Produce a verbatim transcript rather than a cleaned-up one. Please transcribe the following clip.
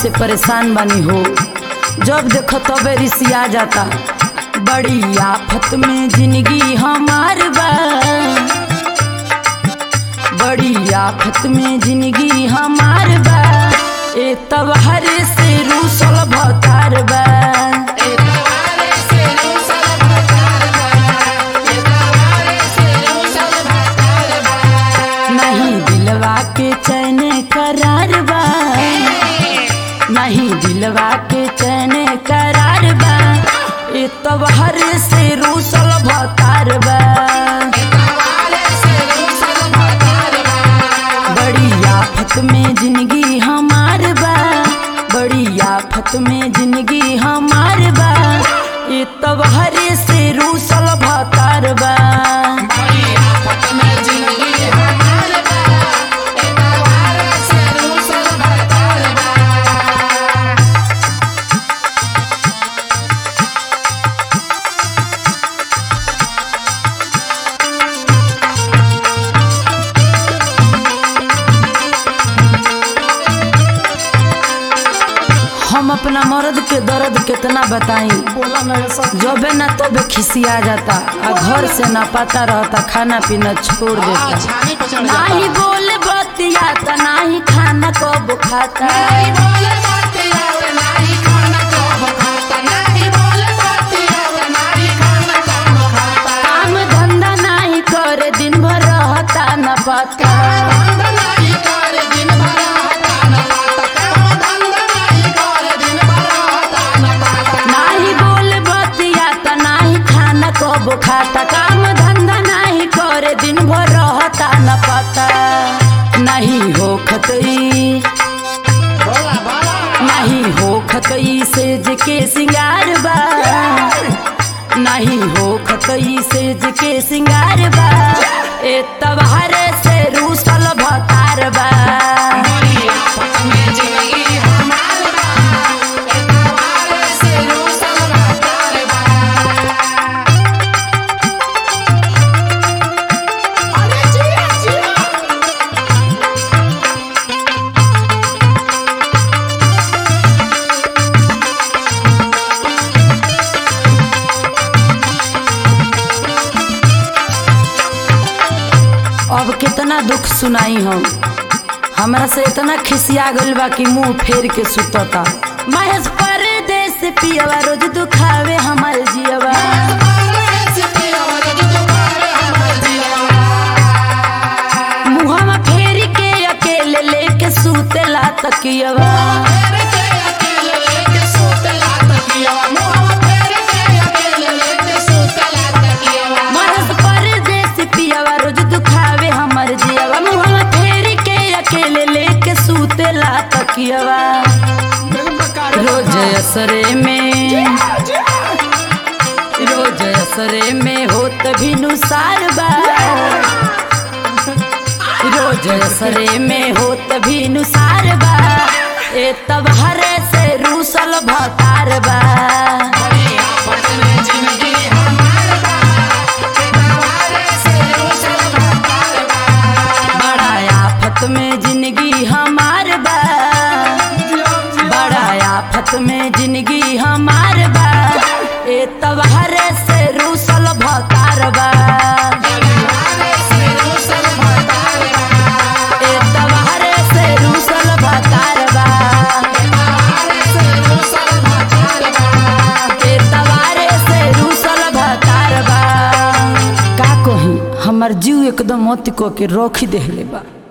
से परेशान बनी हो, जब देखो तबे रिसिया जाता। बड़ी आफत में जिंदगी हमार बा, बड़ी आफत में जिंदगी हमार बा, ए तबहर से रूसल भतार बा। नहीं दिलवा के चैन करार बा, नहीं दिलवा के चैन करार बा, ए तबहर से रूसल भतार बा। बड़ी आफत में जिंदगी हमार बा, बड़ी आफत में जिंदगी हमार बा, ए तबहर से रूसल भतार बा। हम अपना मर्द के दर्द कितना बताई, जबे ना तबे खिसिया जाता, आ घर से ना पता रहता, खाना पीना छोड़ देता। नाही बोल बतियाता, नाही खाना कब खाता, काम धंधा नहीं करे, दिन भर रहता न पता। खाता काम धंधा नहीं करे, दिन भर रहता न पता। नहीं हो खतई, नहीं हो खतई सेज के सिंगार बा, नहीं हो खतई सेज के सिंगार बा, ए तबहर से रूसल भतार बा। अब कितना दुख सुनाई हम, हमरा से इतना खिसिया गइल बा कि मुंह फेर के सुतता। महेश परदेस पियवा रोज दुखावे हमार जियवा, मुहवा फेर के अकेले लेके सुतेला तकियवा। महेश परदेस पियवा रोज दुखावे हमार जियवा, मुहवा फेर के अकेले लेके सुतेला तकियवा। रोज असरे में, रोज असरे में होत भी नुसार बा, रोज असरे में होत भी नुसार बा, ए तबहर से रूसल भतार बा। बड़ा आफत में जिंदगी हमार बा, बड़ा आफत में जिंदगी हमार बा, ए तबहर से रूसल भतार बा। ए तबहर से रूसल भतार बा, ए तबहर से रूसल भतार बा। का कही हमर जीव एकदम मत को के रोक देले बा।